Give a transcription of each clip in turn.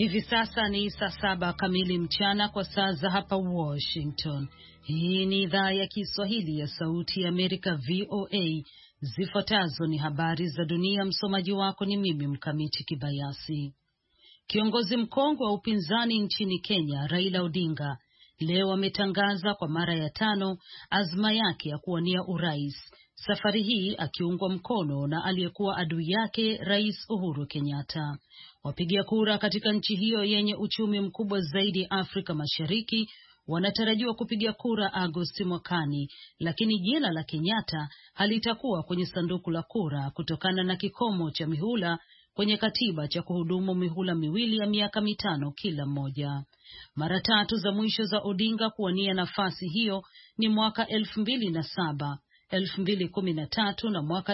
Hivi sasa ni saa 7 kamili mchana kwa saa za hapa Washington. Hii ni idhaa ya Kiswahili ya Sauti ya Amerika, VOA. Zifuatazo ni habari za dunia. Msomaji wako ni mimi Mkamiti Kibayasi. Kiongozi mkongwe wa upinzani nchini Kenya, Raila Odinga, leo ametangaza kwa mara ya 5 azma yake ya kuwania urais, safari hii akiungwa mkono na aliyekuwa adui yake Rais Uhuru Kenyatta. Wapiga kura katika nchi hiyo yenye uchumi mkubwa zaidi Afrika Mashariki wanatarajiwa kupiga kura Agosti mwakani, lakini jina la Kenyatta halitakuwa kwenye sanduku la kura kutokana na kikomo cha mihula kwenye katiba cha kuhudumu mihula miwili ya miaka 5 kila mmoja. Mara 3 za mwisho za Odinga kuwania nafasi hiyo ni mwaka 2007, 2013 na mwaka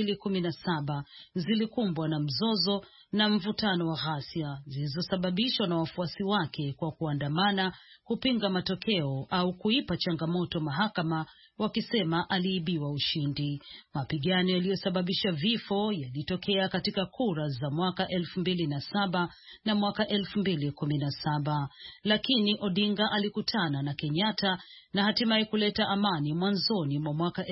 2017 zilikumbwa na mzozo na mvutano wa ghasia zilizosababishwa na wafuasi wake kwa kuandamana kupinga matokeo au kuipa changamoto mahakama wakisema aliibiwa ushindi. Mapigano yaliyosababisha vifo yalitokea katika kura za mwaka 2007 na mwaka 2017, lakini Odinga alikutana na Kenyatta na hatimaye kuleta amani mwanzoni mwa mwaka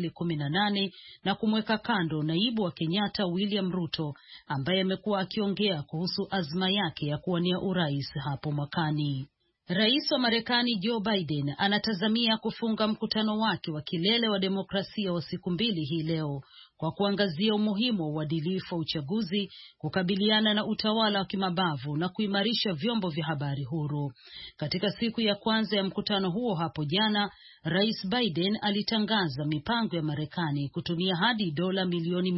2018 na kumweka kando naibu wa Kenyatta William Ruto ambaye amekuwa akiongea kuhusu azma yake ya kuwania urais hapo mwakani. Rais wa Marekani Joe Biden anatazamia kufunga mkutano wake wa kilele wa demokrasia wa siku 2 hii leo kwa kuangazia umuhimu wa uadilifu wa uchaguzi, kukabiliana na utawala wa kimabavu na kuimarisha vyombo vya habari huru. Katika siku ya kwanza ya mkutano huo hapo jana, Rais Biden alitangaza mipango ya Marekani kutumia hadi dola milioni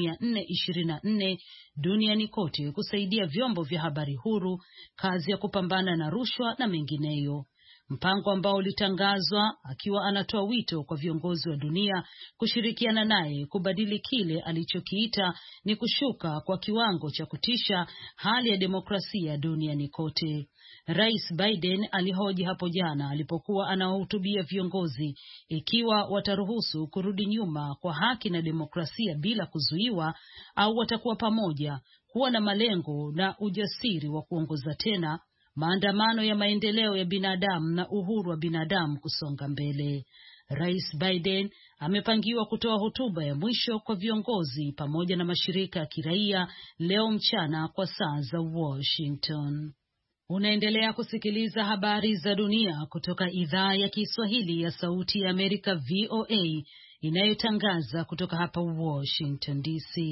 424 duniani kote kusaidia vyombo vya habari huru, kazi ya kupambana na rushwa na mengineyo. Mpango ambao ulitangazwa akiwa anatoa wito kwa viongozi wa dunia kushirikiana naye kubadili kile alichokiita ni kushuka kwa kiwango cha kutisha hali ya demokrasia duniani kote. Rais Biden alihoji hapo jana alipokuwa anawahutubia viongozi ikiwa wataruhusu kurudi nyuma kwa haki na demokrasia bila kuzuiwa au watakuwa pamoja kuwa na malengo na ujasiri wa kuongoza tena maandamano ya maendeleo ya binadamu na uhuru wa binadamu kusonga mbele. Rais Biden amepangiwa kutoa hotuba ya mwisho kwa viongozi pamoja na mashirika ya kiraia leo mchana kwa saa za Washington. Unaendelea kusikiliza habari za dunia kutoka idhaa ya Kiswahili ya Sauti ya Amerika, VOA, inayotangaza kutoka hapa Washington DC.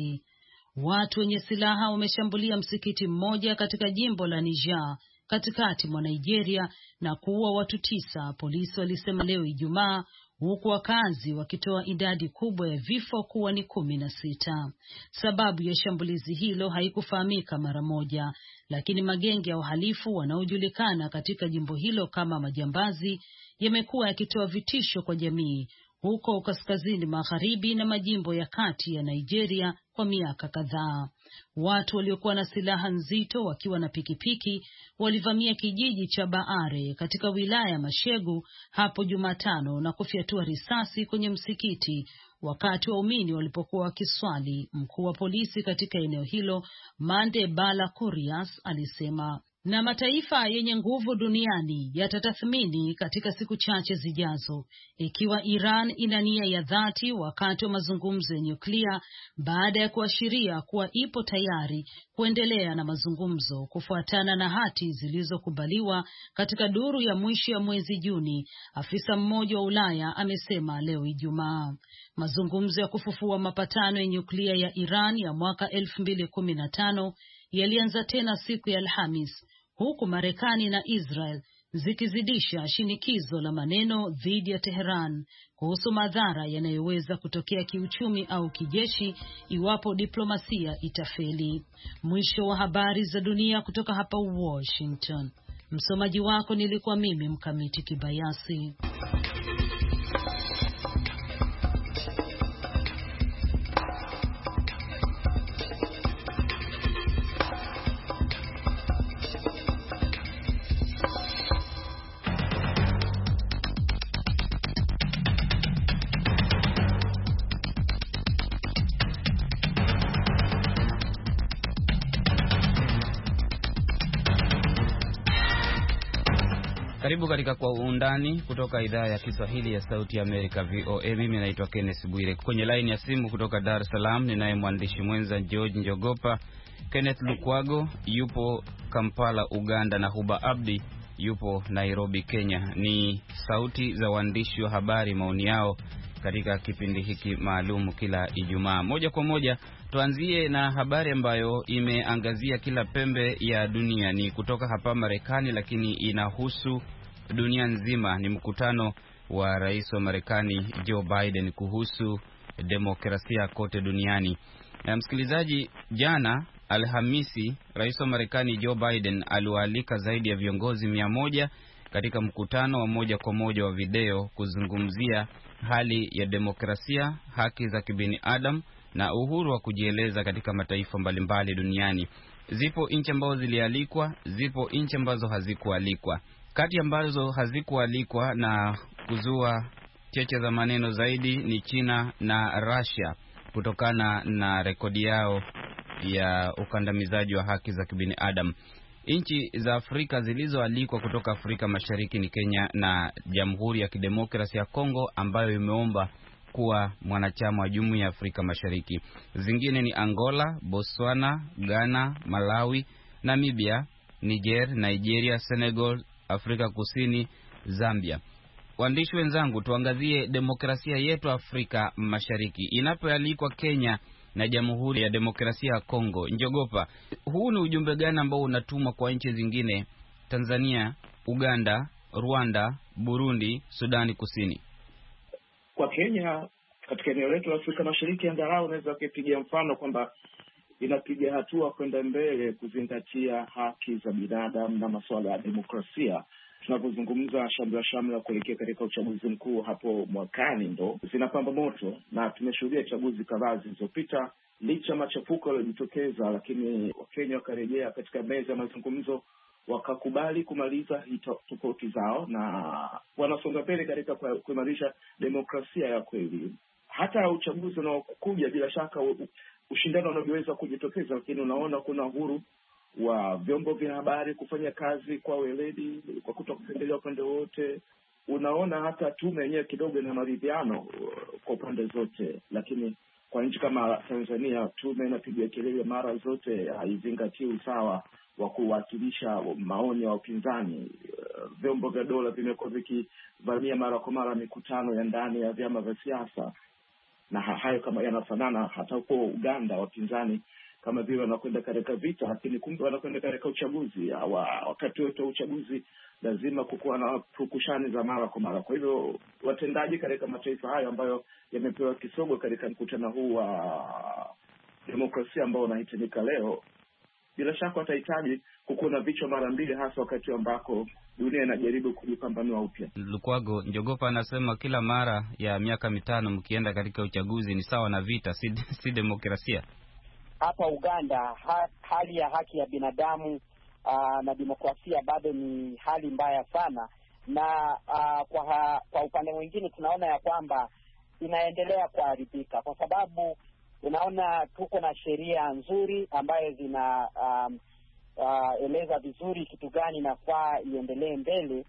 Watu wenye silaha wameshambulia msikiti mmoja katika jimbo la Niger katikati mwa Nigeria na kuua watu 9, polisi walisema leo Ijumaa, huku wakazi wakitoa idadi kubwa ya vifo kuwa ni 16. Sababu ya shambulizi hilo haikufahamika mara moja, lakini magenge ya uhalifu wanaojulikana katika jimbo hilo kama majambazi yamekuwa yakitoa vitisho kwa jamii huko kaskazini magharibi na majimbo ya kati ya Nigeria kwa miaka kadhaa. Watu waliokuwa na silaha nzito wakiwa na pikipiki walivamia kijiji cha Baare katika wilaya ya Mashegu hapo Jumatano na kufyatua risasi kwenye msikiti wakati waumini walipokuwa wakiswali. Mkuu wa polisi katika eneo hilo, Mande Bala Kurias, alisema na mataifa yenye nguvu duniani yatatathmini katika siku chache zijazo ikiwa Iran ina nia ya dhati wakati wa mazungumzo ya nyuklia, baada ya kuashiria kuwa ipo tayari kuendelea na mazungumzo kufuatana na hati zilizokubaliwa katika duru ya mwisho ya mwezi Juni. Afisa mmoja wa Ulaya amesema leo Ijumaa mazungumzo ya kufufua mapatano ya nyuklia ya Iran ya mwaka 2015 yalianza tena siku ya Alhamis, huku Marekani na Israel zikizidisha shinikizo la maneno dhidi ya Teheran kuhusu madhara yanayoweza kutokea kiuchumi au kijeshi iwapo diplomasia itafeli. Mwisho wa habari za dunia kutoka hapa Washington. Msomaji wako nilikuwa mimi Mkamiti Kibayasi. Karibu katika Kwa Undani kutoka idhaa ya Kiswahili ya Sauti ya Amerika VOA. Mimi naitwa Kenneth Bwire. Kwenye line ya simu kutoka Dar es Salaam ninaye mwandishi mwenza George Njogopa. Kenneth Lukwago yupo Kampala Uganda, na Huba Abdi yupo Nairobi Kenya. Ni sauti za waandishi wa habari, maoni yao katika kipindi hiki maalum kila Ijumaa. Moja kwa moja tuanzie na habari ambayo imeangazia kila pembe ya dunia. Ni kutoka hapa Marekani, lakini inahusu dunia nzima. Ni mkutano wa rais wa Marekani Joe Biden kuhusu demokrasia kote duniani. Na msikilizaji, jana Alhamisi, rais wa Marekani Joe Biden aliwaalika zaidi ya viongozi 100 katika mkutano wa moja kwa moja wa video kuzungumzia hali ya demokrasia, haki za kibinadamu na uhuru wa kujieleza katika mataifa mbalimbali duniani. Zipo nchi ambazo zilialikwa, zipo nchi ambazo hazikualikwa. Kati ambazo hazikualikwa na kuzua cheche za maneno zaidi ni China na Russia, kutokana na rekodi yao ya ukandamizaji wa haki za kibinadamu. Nchi za Afrika zilizoalikwa kutoka Afrika Mashariki ni Kenya na Jamhuri ya Kidemokrasia ya Kongo, ambayo imeomba kuwa mwanachama wa Jumuiya ya Afrika Mashariki. Zingine ni Angola, Botswana, Ghana, Malawi, Namibia, Niger, Nigeria, Senegal, Afrika Kusini, Zambia. Waandishi wenzangu, tuangazie demokrasia yetu Afrika Mashariki. Inapoalikwa Kenya na Jamhuri ya Demokrasia ya Kongo, Njogopa, huu ni ujumbe gani ambao unatumwa kwa nchi zingine? Tanzania, Uganda, Rwanda, Burundi, Sudani Kusini. Kwa Kenya, katika eneo letu la Afrika Mashariki, angalau unaweza kupigia mfano kwamba inapiga hatua kwenda mbele kuzingatia haki za binadamu na masuala ya demokrasia. Tunapozungumza shamra kuelekea katika uchaguzi mkuu hapo mwakani, ndo zinapamba moto, na tumeshuhudia chaguzi kadhaa zilizopita. Licha machafuko yaliyojitokeza, lakini Wakenya wakarejea katika meza ya mazungumzo, wakakubali kumaliza tofauti zao na wanasonga mbele katika kuimarisha demokrasia ya kweli. Hata uchaguzi unaokuja, bila shaka ushindano unaoweza kujitokeza, lakini unaona kuna uhuru wa vyombo vya habari kufanya kazi kwa weledi, kwa kutokupendelea upande wote. Unaona hata tume yenyewe kidogo ina maridhiano kwa upande zote, lakini kwa nchi kama Tanzania, tume inapiga kelele mara zote, haizingatii usawa wa kuwakilisha maoni ya upinzani. Vyombo vya dola vimekuwa vikivamia mara kwa mara mikutano ya ndani ya vyama vya siasa, na hayo kama yanafanana hata huko Uganda. Wapinzani kama vile wanakwenda katika vita, lakini kumbe wanakwenda katika uchaguzi. Wakati wote uchaguzi lazima kukuwa na purukushani za mara kwa mara. Kwa hivyo watendaji katika mataifa hayo ambayo yamepewa kisogo katika mkutano huu wa demokrasia ambao unahitimika leo, bila shaka watahitaji kukuwa na vichwa mara mbili, hasa wakati ambako dunia inajaribu kujipambanua upya. Lukwago, Njogopa anasema kila mara ya miaka 5 mkienda katika uchaguzi ni sawa na vita, si demokrasia. Hapa Uganda hali ya haki ya binadamu na demokrasia bado ni hali mbaya sana, na kwa upande mwingine tunaona ya kwamba inaendelea kuharibika, kwa sababu unaona tuko na sheria nzuri ambayo zina eleza vizuri kitu gani inafaa iendelee mbele,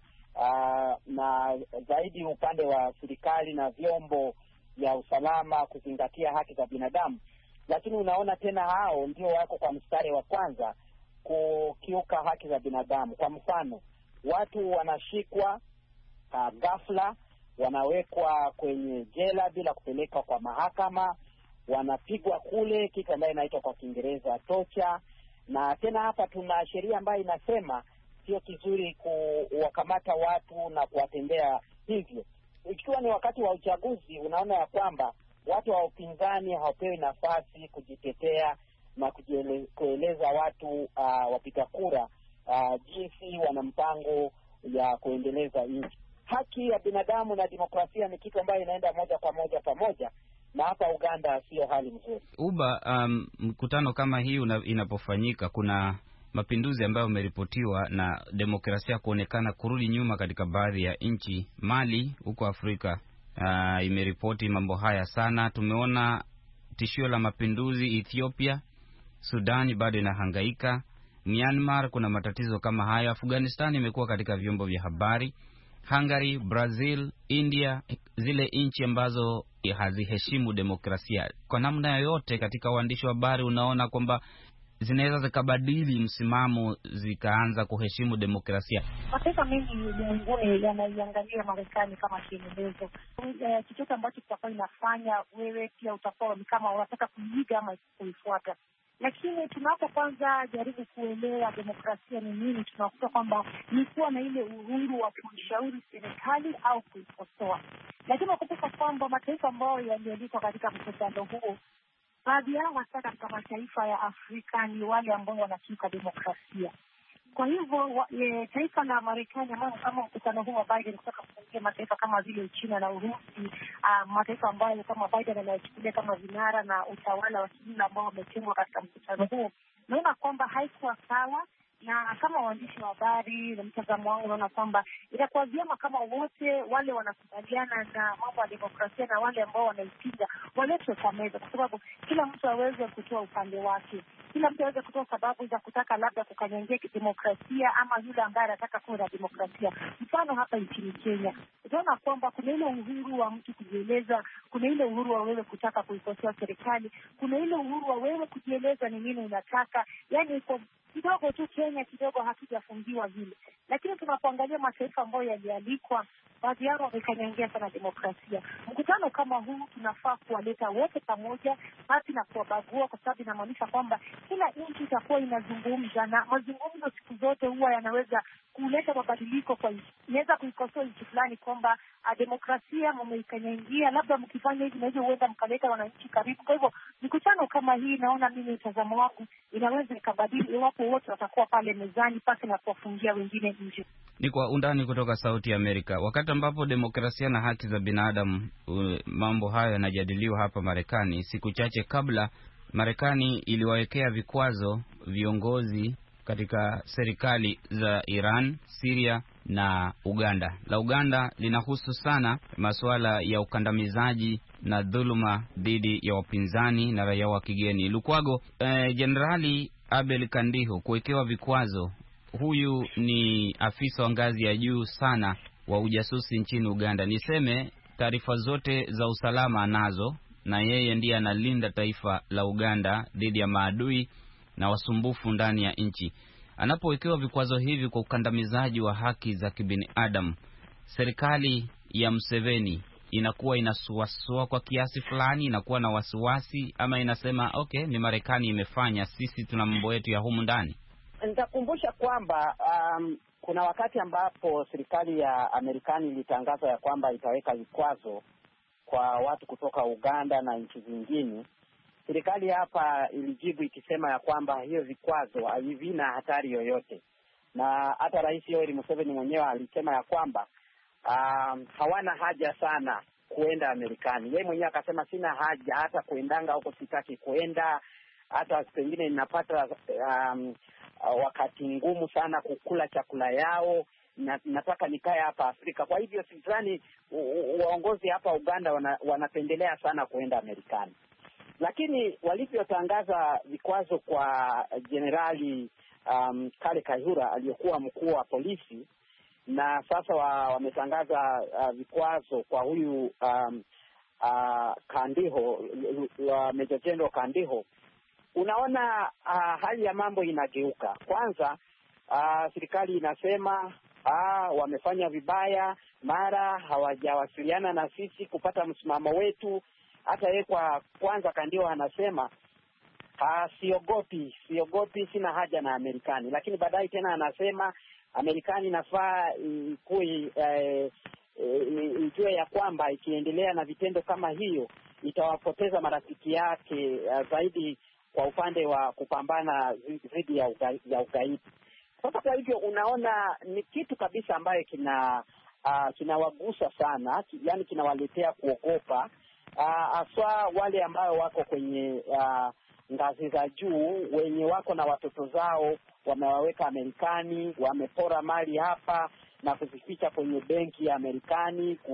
na zaidi upande wa serikali na vyombo vya usalama kuzingatia haki za binadamu. Lakini unaona tena hao ndio wako kwa mstari wa kwanza kukiuka haki za binadamu. Kwa mfano, watu wanashikwa ghafla, wanawekwa kwenye jela bila kupelekwa kwa mahakama, wanapigwa kule, kitu ambayo inaitwa kwa Kiingereza torture. Na tena hapa tuna sheria ambayo inasema sio kizuri kuwakamata watu na kuwatendea hivyo. Ikiwa ni wakati wa uchaguzi, unaona ya kwamba watu wa upinzani hawapewi nafasi kujitetea na kueleza watu wapiga kura jinsi wana mpango ya kuendeleza nchi. Haki ya binadamu na demokrasia ni kitu ambayo inaenda moja kwa moja pamoja, na hapa Uganda sio hali nzuri. Mkutano kama hii inapofanyika, kuna mapinduzi ambayo umeripotiwa na demokrasia kuonekana kurudi nyuma katika baadhi ya nchi. Mali huko Afrika imeripoti mambo haya sana. Tumeona tishio la mapinduzi Ethiopia, Sudan bado inahangaika, Myanmar kuna matatizo kama hayo. Afghanistan imekuwa katika vyombo vya habari. Hungary, Brazil, India, zile nchi ambazo haziheshimu demokrasia. Kwa namna yoyote katika uandishi wa habari unaona kwamba zinaweza zikabadili msimamo zikaanza kuheshimu demokrasia? Mataifa mengi ulimwenguni yanaiangalia Marekani kama kielelezo. Chochote ambacho kitakuwa inafanya, wewe pia utakuwa ni kama unataka kuiga ama kuifuata. Lakini tunapo kwanza jaribu kuelewa demokrasia ni nini, tunakuta kwamba ni kuwa na ile uhuru wa kuishauri serikali au kuikosoa. Lakini wakumbuka kwamba mataifa ambayo yaliyoandikwa katika mkutano huo, baadhi yao hasa katika mataifa ya Afrika ni wale ambao wanakiuka demokrasia. Kwa hivyo taifa la Marekani ambao kama mkutano huu wa Biden kutaka kufungia mataifa kama vile China na Urusi, mataifa ambayo kama Biden anayochukulia kama vinara na utawala wa kijumla ambao wametengwa katika mkutano huo, naona kwamba haikuwa sawa. Na kama waandishi wa habari na mtazamo wangu, naona kwamba itakuwa vyema kama wote wale wanakubaliana na mambo ya demokrasia na wale ambao wanaipinga waletwe kwa meza, kwa sababu kila mtu aweze kutoa upande wake, kila mtu aweze kutoa sababu za kutaka labda kukanyangia demokrasia ama yule ambaye anataka kuwa na demokrasia. Mfano hapa nchini Kenya, utaona kwamba kuna ile uhuru wa mtu kujieleza, kuna ile uhuru wa wewe kutaka kuikosoa serikali, kuna ile uhuru wa wewe kujieleza ni nini unataka. Yani iko kidogo tu Kenya kidogo hatujafungiwa vile. Lakini tunapoangalia mataifa ambayo yalialikwa, baadhi yao wamekanyangia sana demokrasia. Mkutano kama huu tunafaa kuwaleta wote pamoja, basi na kuwabagua, kwa sababu inamaanisha kwamba kila nchi itakuwa inazungumza, na mazungumzo siku zote huwa yanaweza kuleta mabadiliko. Kwa hiyo inaweza kuikosoa nchi fulani kwamba demokrasia mmeikanyangia, labda mkifanya hivi na hivyo huenda mkaleta wananchi karibu. Kwa hivyo mikutano kama hii, naona mimi mtazamo wangu, inaweza ikabadili iwapo wote watakuwa pale mezani pasi na kuwafungia wengine nje. Ni Kwa Undani kutoka Sauti ya Amerika. Wakati ambapo demokrasia na haki za binadamu, mambo hayo yanajadiliwa hapa Marekani, siku chache kabla Marekani iliwawekea vikwazo viongozi katika serikali za Iran, Syria na Uganda. La Uganda linahusu sana masuala ya ukandamizaji na dhuluma dhidi ya wapinzani na raia wa kigeni. Lukwago, Jenerali Abel Kandiho kuwekewa vikwazo. Huyu ni afisa wa ngazi ya juu sana wa ujasusi nchini Uganda. Niseme taarifa zote za usalama anazo, na yeye ndiye analinda taifa la Uganda dhidi ya maadui na wasumbufu ndani ya nchi. Anapowekewa vikwazo hivi kwa ukandamizaji wa haki za kibinadamu, serikali ya Museveni inakuwa inasuasua kwa kiasi fulani, inakuwa na wasiwasi, ama inasema okay, ni Marekani imefanya, sisi tuna mambo yetu ya humu ndani? Nitakumbusha kwamba kuna wakati ambapo serikali ya Amerikani ilitangaza ya kwamba itaweka vikwazo kwa watu kutoka Uganda na nchi zingine. Serikali hapa ilijibu ikisema ya kwamba hiyo vikwazo havina hatari yoyote, na hata Rais Yoweri Museveni mwenyewe alisema ya kwamba hawana haja sana kuenda Amerikani. Yeye mwenyewe akasema sina haja hata kuendanga huko, sitaki kuenda, hata pengine ninapata wakati ngumu sana kukula chakula yao, na nataka nikae hapa Afrika. Kwa hivyo sidhani waongozi hapa Uganda wanapendelea sana kuenda Amerikani. Lakini walivyotangaza vikwazo kwa Jenerali Kale Kayihura aliyokuwa mkuu wa polisi, na sasa wametangaza vikwazo kwa huyu Kandiho, Meja Jenerali Kandiho. Unaona hali ya mambo inageuka. Kwanza serikali inasema wamefanya vibaya, mara hawajawasiliana na sisi kupata msimamo wetu. Hata yeye kwa kwanza Kandiho anasema siogopi, sina haja na Amerikani. Lakini baadaye tena anasema Amerikani inafaa ijue ya kwamba ikiendelea na vitendo kama hiyo itawapoteza marafiki yake zaidi kwa upande wa kupambana dhidi ya ugaidi. Sasa kwa hivyo unaona ni kitu kabisa ambayo kinawagusa sana, yani kinawaletea kuogopa, haswa wale ambao wako kwenye ngazi za juu, wenye wako na watoto zao wamewaweka Amerikani, wamepora mali hapa na kuzificha kwenye benki ya Amerikani,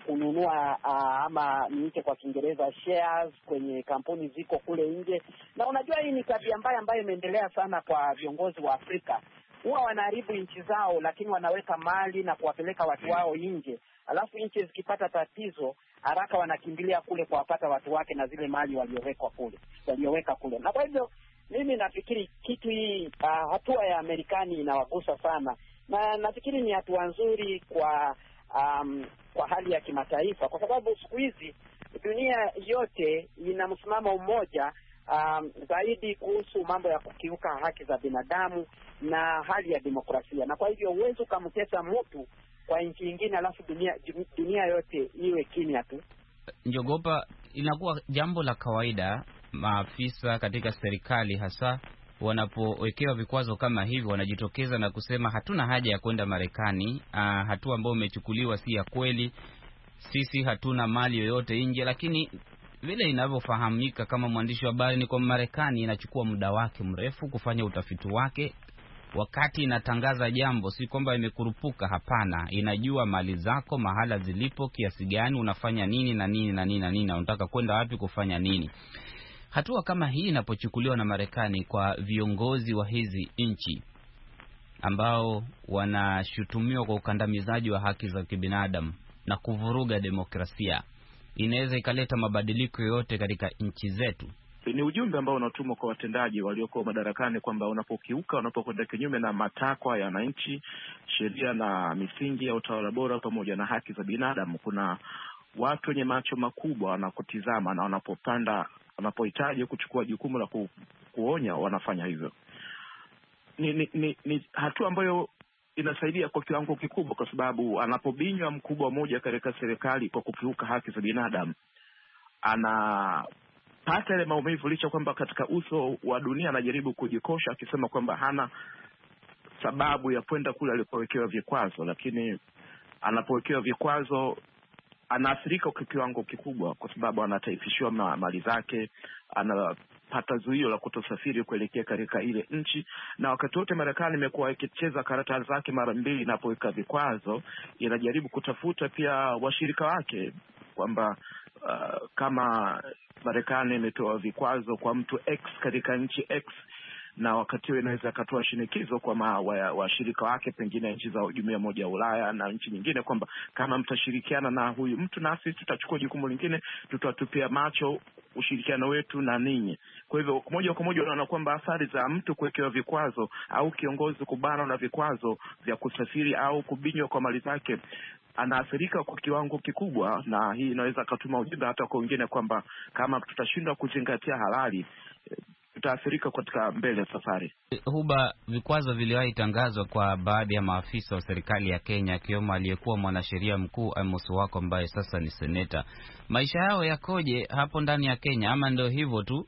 kununua ama niite kwa Kiingereza shares kwenye kampuni ziko kule nje. Na unajua hii ni tabia mbaya ambayo imeendelea sana kwa viongozi wa Afrika. Huwa wanaharibu nchi zao, lakini wanaweka mali na kuwapeleka watu wao nje. Alafu nchi zikipata tatizo, haraka wanakimbilia kule kuwapata watu wake na zile mali walioweka kule. Na kwa hivyo mimi nafikiri kitu hii hatua ya Marekani inawagusa sana. Na nafikiri ni hatua nzuri kwa hali ya kimataifa, kwa sababu siku hizi dunia yote ina msimamo mmoja zaidi kuhusu mambo ya kukiuka haki za binadamu na hali ya demokrasia. Na kwa hivyo huwezi ukamtesa mtu kwa nchi nyingine alafu dunia yote iwe kimya tu. Njogopa, inakuwa jambo la kawaida maafisa katika serikali hasa wanapowekewa vikwazo kama hivi wanajitokeza na kusema hatuna haja ya kwenda Marekani, hatua ambayo imechukuliwa si ya kweli, sisi hatuna mali yoyote nje. Lakini vile inavyofahamika kama mwandishi wa habari ni kwa Marekani inachukua muda wake mrefu kufanya utafiti wake. Wakati inatangaza jambo si kwamba imekurupuka, hapana, inajua mali zako mahala zilipo, kiasi gani, unafanya nini na nini na nini na nini, unataka kwenda wapi kufanya nini. Hatua kama hii inapochukuliwa na Marekani kwa viongozi wa hizi nchi ambao wanashutumiwa kwa ukandamizaji wa haki za kibinadamu na kuvuruga demokrasia, inaweza ikaleta mabadiliko yoyote katika nchi zetu. Ni ujumbe ambao unatumwa kwa watendaji waliokuwa madarakani kwamba unapokwenda kinyume na matakwa ya wananchi, sheria na misingi ya utawala bora pamoja na haki za binadamu, kuna watu wenye macho makubwa wanakutizama, na wanapohitaji kuchukua jukumu la kuonya wanafanya hivyo. Ni hatua ambayo inasaidia kwa kiwango kikubwa, kwa sababu anapobinywa mkubwa mmoja katika serikali kwa kukiuka haki za binadamu, anapata ile maumivu, licha kwamba katika uso wa dunia anajaribu kujikosha akisema kwamba hana sababu ya kwenda kule alipowekewa vikwazo. Lakini anapowekewa vikwazo anaathirika kwa kiwango kikubwa, kwa sababu anataifishiwa mali zake, anapata zuio la kutosafiri kuelekea katika ile nchi. Na wakati wote Marekani imekuwa ikicheza karata zake mara mbili inapoweka vikwazo, inajaribu kutafuta pia washirika wake, kwamba kama Marekani imetoa vikwazo kwa mtu X katika nchi X, na wakati huo inaweza katoa shinikizo kwa washirika wake, pengine nchi za Jumuiya Moja ya Ulaya na nchi nyingine, kwamba kama mtashirikiana na huyu mtu nasi tutachukua jukumu lingine, tutatupia macho ushirikiano wetu na ninyi. Kwa hivyo moja kwa moja unaona kwamba athari za mtu kuwekewa vikwazo au kiongozi kubanwa na vikwazo vya kusafiri au kubinywa kwa mali zake, anaathirika kwa kiwango kikubwa. Na hii inaweza kutuma ujumbe hata kwa wengine kwamba kama tutashindwa kuzingatia halali, tutaathirika katika mbele safari. Huba, vikwazo viliwahi tangazwa kwa baadhi ya maafisa wa serikali ya Kenya, akiwemo aliyekuwa mwanasheria mkuu Amos Wako ambaye sasa ni seneta. Maisha yao yakoje hapo ndani ya Kenya, ama ndio hivyo tu?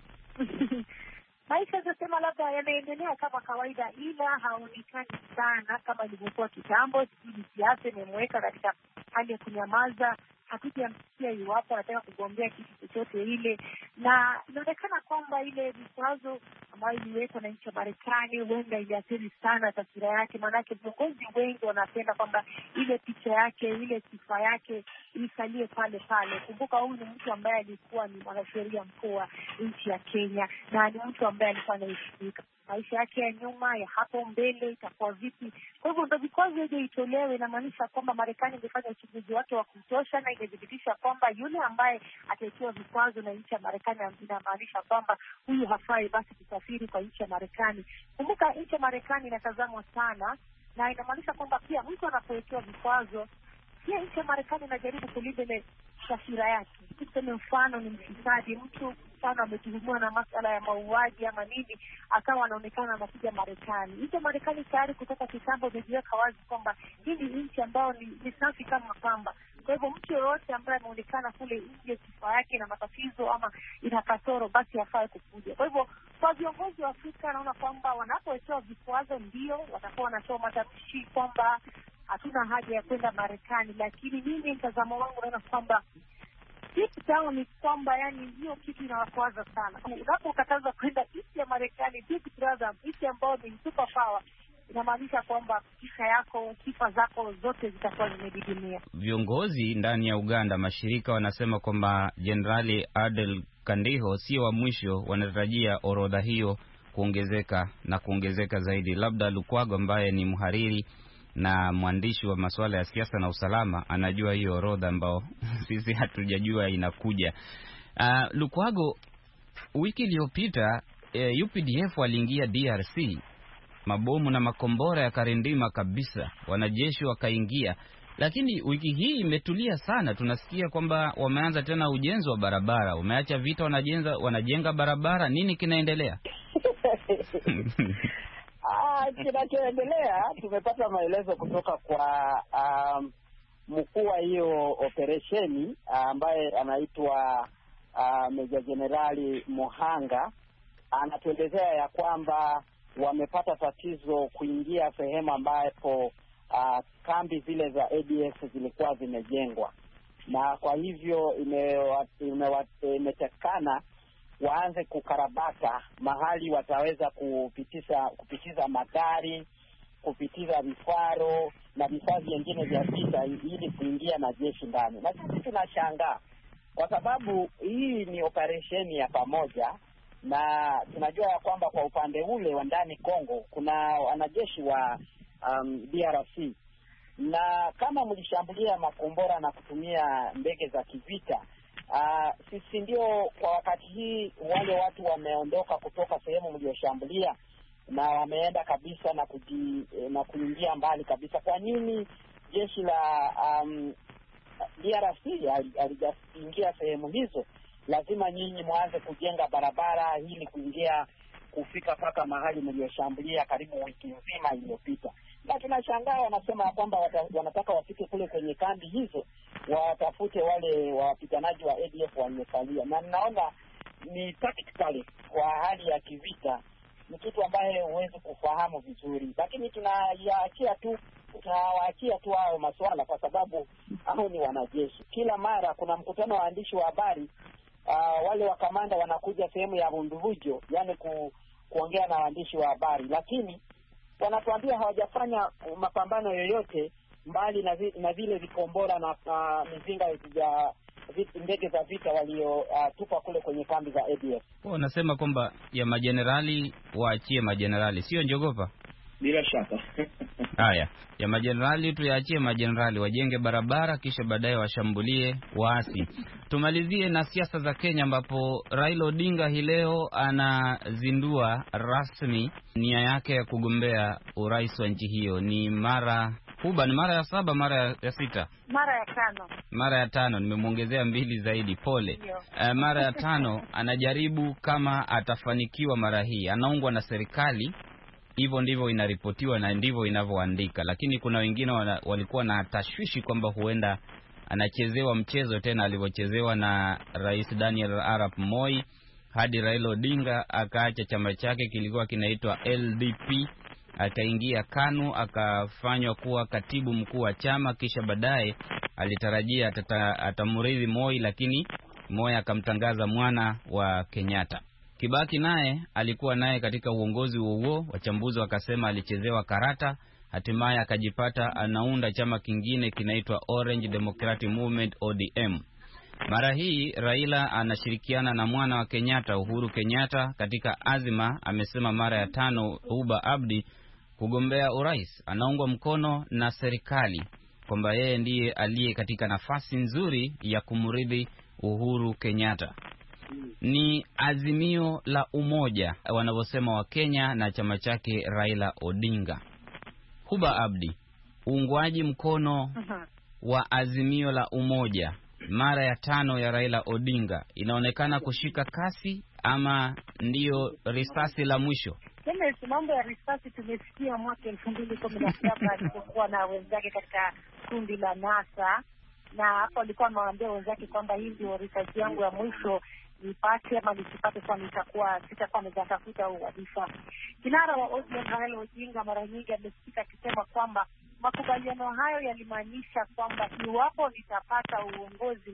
Maisha zasema labda yanaendelea kama kawaida, ila haonekani sana kama ilivyokuwa kitambo. Sijui siasa imemweka katika hali ya kunyamaza. Hatujamsikia iwapo anataka kugombea kitu chochote ile, na inaonekana kwamba ile vikwazo ambayo iliwekwa na nchi ya Marekani huenda iliathiri sana taswira yake, maanake viongozi wengi wanapenda kwamba ile picha yake, ile sifa yake isalie pale pale. Kumbuka huyu ni mtu ambaye alikuwa ni mwanasheria mkuu wa nchi ya Kenya, na ni mtu ambaye alikuwa anaheshimika. Maisha yake ya nyuma, ya hapo mbele itakuwa vipi? Kwa hivyo ndio vikwazo hiyo itolewe, inamaanisha kwamba Marekani imefanya uchunguzi wake wa kutosha na imedhibitisha kwamba yule ambaye atawekewa vikwazo na nchi ya Marekani, inamaanisha kwamba huyu hafai basi kusafiri kwa nchi ya Marekani. Kumbuka nchi ya Marekani inatazamwa sana, na inamaanisha kwamba pia mtu anapowekewa vikwazo, pia nchi ya Marekani inajaribu kulinda ile taswira yake. Tuseme mfano ni mfisadi, mtu mfano ametuhumiwa na masuala ya mauaji ama nini, akawa anaonekana anakuja Marekani. Nchi ya Marekani tayari kutoka kitambo imejiweka wazi kwamba hii ni nchi ambayo ni safi kama pamba. Kwa hivyo mtu yoyote ambaye ameonekana kule nje sifa yake na matatizo ama ina kasoro, basi hafai kukuja. Kwa hivyo kwa viongozi wa Afrika naona kwamba wanapowekewa vikwazo ndio watakuwa wanatoa matamshi kwamba hatuna haja ya kwenda Marekani, lakini mimi mtazamo wangu naona kwamba deep down ni kwamba yani hiyo kitu inawakwaza sana. Unapokataza kwenda nchi ya Marekani, big brother, nchi ambayo ni super power, inamaanisha kwamba sifa zako zote zitakuwa zimedidimia. Viongozi ndani ya Uganda, mashirika wanasema kwamba Jenerali Adel Kandiho sio wa mwisho, wanatarajia orodha hiyo kuongezeka zaidi. Labda Lukwago ambaye ni mhariri na mwandishi wa masuala ya siasa na usalama anajua hiyo orodha ambao sisi hatujajua inakuja. Lukwago, wiki iliyopita UPDF waliingia DRC, mabomu na makombora yakarindima kabisa, wanajeshi wakaingia, lakini wiki hii imetulia sana. Tunasikia kwamba wameanza tena ujenzi wa barabara, wameacha vita, wanajenga barabara. Nini kinaendelea? Kinachoendelea, tumepata maelezo kutoka kwa mkuu wa hiyo operesheni ambaye anaitwa Meja Jenerali Mohanga. Anatuelezea ya kwamba wamepata tatizo kuingia sehemu ambapo kambi zile za ADF zilikuwa zimejengwa, na kwa hivyo imetakana waanze kukarabata mahali wataweza kupitiza magari, kupitiza vifaro na vifaa vingine vya vita ili kuingia na jeshi ndani. Na sisi tunashangaa kwa sababu hii ni operesheni ya pamoja, na tunajua ya kwamba kwa upande ule wa ndani Kongo kuna wanajeshi wa DRC, na kama mlishambulia makombora na kutumia ndege za kivita, sisi ndio kwa wakati hii wale watu wameondoka kutoka sehemu mlioshambulia na wameenda kabisa na kuingia mbali kabisa. Kwa nini jeshi la DRC halijaingia sehemu hizo? Lazima nyinyi mwanze kujenga barabara ili kufika mpaka mahali mlioshambulia karibu wiki nzima iliyopita. Na tunashangaa wanasema kwamba wanataka wafike kule kwenye kambi hizo, watafute wale wapiganaji wa ADF waliosalia. Na ninaona ni tactically kwa hali ya kivita, ni kitu ambaye huwezi kufahamu vizuri, lakini tunawaachia tu hao masuala kwa sababu hao ni wanajeshi. Kila mara kuna mkutano wa waandishi wa habari, wale wa kamanda wanakuja sehemu ya Bundubujo, yani kuongea na waandishi wa habari, lakini wanatuambia hawajafanya mapambano yoyote mbali na vile vikombora na mizinga ya ndege za vita waliotupa kule kwenye kambi za ADF. Wanasema kwamba ya majenerali waachie majenerali, sio Njogopa? Bila shaka. Haya, ya majenerali tuyaachie majenerali, wajenge barabara kisha baadaye washambulie waasi. Tumalizie na siasa za Kenya ambapo Raila Odinga hii leo anazindua rasmi nia yake ya kugombea urais wa nchi hiyo. Ni mara ya 7, mara ya 6? Mara ya 5, nimemuongezea 2 zaidi, pole. Mara ya 5 anajaribu kama atafanikiwa mara hii. Anaungwa na serikali, hivyo ndivyo inaripotiwa na ndivyo inavyoandika, lakini kuna wengine walikuwa na tashwishi kwamba huenda anachezewa mchezo tena alivyochezewa na Rais Daniel Arap Moi, hadi Raila Odinga akaacha chama chake kilikuwa kinaitwa LDP, akaingia KANU, akafanywa kuwa katibu mkuu wa chama, kisha baadaye alitarajia atamrithi Moi, lakini Moi akamtangaza mwana wa Kenyatta. Kibaki naye alikuwa naye katika uongozi huo, wachambuzi wakasema alichezewa karata, hatimaye akajipata anaunda chama kingine kinaitwa Orange Democratic Movement ODM. Mara hii Raila anashirikiana na mwana wa Kenyatta, Uhuru Kenyatta, katika azima, amesema mara ya 5 Uba Abdi kugombea urais. Anaungwa mkono na serikali kwamba yeye ndiye aliye katika nafasi nzuri ya kumrithi Uhuru Kenyatta. Ni azimio la umoja wanavyosema wa Kenya na chama chake Raila Odinga. Huba Abdi, uungwaji mkono wa azimio la umoja mara ya 5 ya Raila Odinga inaonekana kushika kasi, ama ndiyo risasi la mwisho? Mambo ya risasi tumesikia mwaka 2017 alipokuwa na wenzake katika kundi la NASA, na hapo alikuwa anawaambia wenzake kwamba hii ndio risasi yangu ya mwisho, nipate ama nisipate, kwa sitakuwa nitatafuta uwadhifa. Kinara wa ODM Raila Odinga mara nyingi amesikika akisema kwamba makubaliano hayo yalimaanisha kwamba iwapo nitapata uongozi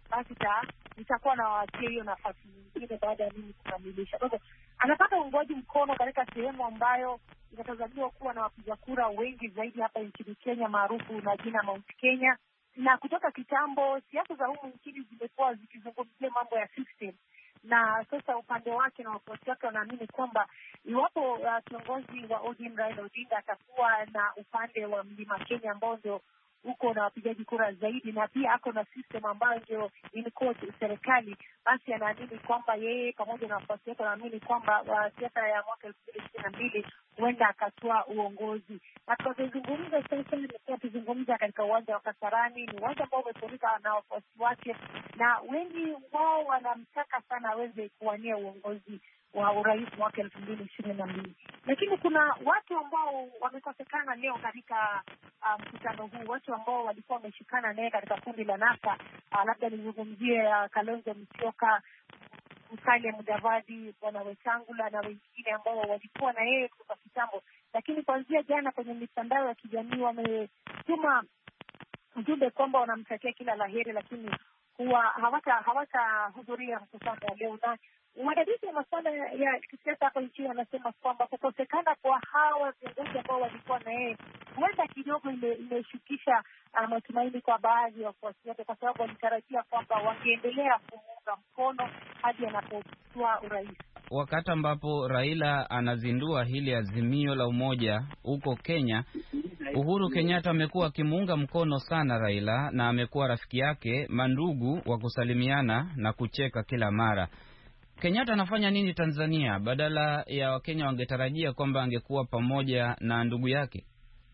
basi nitakuwa nawaachia hiyo nafasi nyingine baada ya mimi kukamilisha. Kwa hivyo anapata uungwaji mkono katika sehemu ambayo inatazamiwa kuwa na wapiga kura wengi zaidi hapa nchini Kenya, maarufu na jina Mount Kenya. Na kutoka kitambo siasa za humu nchini zimekuwa zikizungumzia mambo ya system, na sasa upande wake na wafuasi wake wanaamini kwamba iwapo kiongozi wa ODM Raila Odinga atakuwa na upande wa Mlima Kenya ambao ndio uko na wapigaji kura zaidi, na pia ako na system ambayo ndio ilikuwa serikali, basi anaamini kwamba yeye pamoja na wafuasi wake wanaamini kwamba siasa ya mwaka 2022 huenda akatoa uongozi. Na tunazungumza sasa, nimekuwa tuzungumza katika uwanja wa Kasarani, ni uwanja ambao umefurika na wafuasi wake, na wengi wao wanamtaka sana aweze kuwania uongozi wa urais mwaka 2022. Lakini kuna watu ambao wamekosekana leo katika mkutano huu, watu ambao walikuwa wameshikana naye katika kundi la NASA. Labda nizungumzie Kalonzo Musyoka, Musalia Mudavadi, Bwana Wetangula na wengine ambao walikuwa na yeye kutoka kitambo, lakini kuanzia jana kwenye mitandao ya kijamii wametuma ujumbe kwamba wanamtakia kila laheri, lakini huwa hawatahudhuria mkutano wa leo. Na wadadisi wa masuala ya kisiasa hapa nchini wanasema kwamba kukosekana kwa hawa viongozi ambao walikuwa na yeye huenda kidogo imeshukisha matumaini kwa baadhi ya wafuasi wake, kwa sababu walitarajia kwamba wangeendelea kumuunga mkono hadi anapochukua urais. Wakati ambapo Raila anazindua hili azimio la umoja huko Kenya, Uhuru Kenyatta amekuwa akimuunga mkono sana Raila na amekuwa rafiki yake, mandugu wa kusalimiana na kucheka kila mara. Kenyatta anafanya nini Tanzania badala ya Wakenya wangetarajia kwamba angekuwa pamoja na ndugu yake?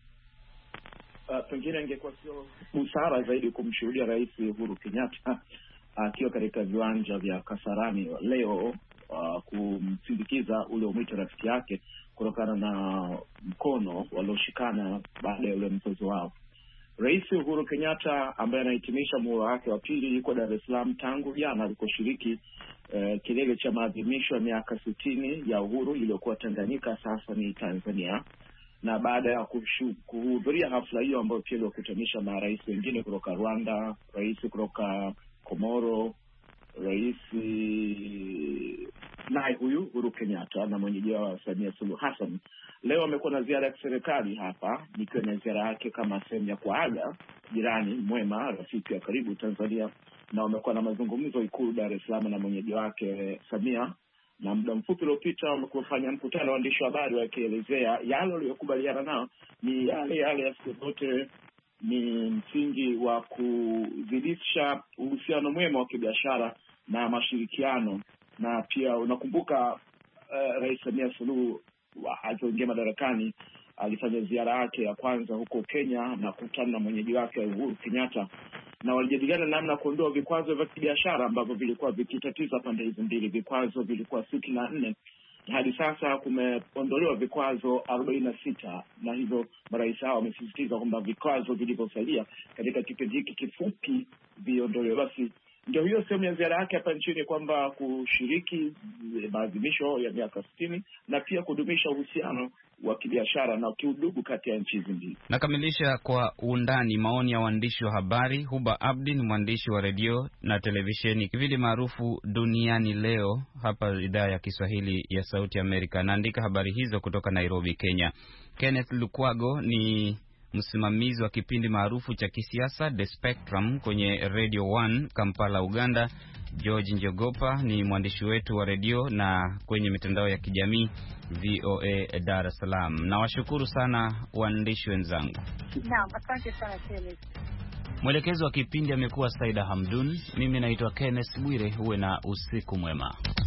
Pengine ingekuwa sio busara zaidi kumshuhudia Rais Uhuru Kenyatta akiwa katika viwanja vya Kasarani leo kumsindikiza ule umwito rafiki yake kutokana na mkono walioshikana baada ya ule mzozo wao. Rais Uhuru Kenyatta ambaye anahitimisha muhula wake wa pili yuko Dar es Salaam tangu jana alikoshiriki kilele cha maadhimisho ya miaka 60 ya uhuru iliyokuwa Tanganyika, sasa ni Tanzania. Na baada ya kuhudhuria hafla hiyo ambayo pia iliwakutanisha marais wengine kutoka Rwanda, rais kutoka Komoro, rais naye huyu Uhuru Kenyatta na mwenyeji wa Samia Suluhu Hassan, leo amekuwa na ziara ya serikali hapa, nikiwa na ziara yake kama sehemu ya kuaga jirani mwema, rafiki wa karibu Tanzania, na wamekuwa na mazungumzo Ikulu Dar es Salaam na mwenyeji wake Samia. Na muda mfupi uliopita wamekufanya mkutano wa waandishi wa habari wakielezea yale waliyokubaliana nao ni yale ya siku zote, ni msingi wa kuzidisha uhusiano mwema wa kibiashara na mashirikiano. Na pia unakumbuka Rais Samia Suluhu alipoingia madarakani alifanya ziara yake ya kwanza huko Kenya na kukutana na mwenyeji wake Uhuru Kenyatta, na walijadiliana namna kuondoa vikwazo vya kibiashara ambavyo vilikuwa vikitatiza pande hizo mbili. Vikwazo vilikuwa 64 hadi sasa kumeondolewa vikwazo 46, na hivyo marais hao wamesisitiza kwamba vikwazo vilivyosalia katika kipindi hiki kifupi viondolewe. Basi ndio hiyo sehemu ya ziara yake hapa nchini, kwamba kushiriki maadhimisho ya miaka 60 na pia kudumisha uhusiano wa kibiashara na kiudugu kati ya nchi hizi mbili. Nakamilisha kwa undani maoni ya waandishi wa habari. Huba Abdi ni mwandishi wa redio na televisheni kivili maarufu Duniani Leo hapa idhaa ya Kiswahili ya Sauti Amerika, anaandika habari hizo kutoka Nairobi, Kenya. Kenneth Lukwago ni msimamizi wa kipindi maarufu cha kisiasa The Spectrum kwenye Radio 1 Kampala, Uganda. George Njogopa ni mwandishi wetu wa redio na kwenye mitandao ya kijamii VOA Dar es Salaam. Na washukuru sana waandishi wenzangu. Naam, asante sana Kenneth. Mwelekezi wa kipindi amekuwa Saida Hamdun. Mimi naitwa Kenneth Bwire. Uwe na usiku mwema.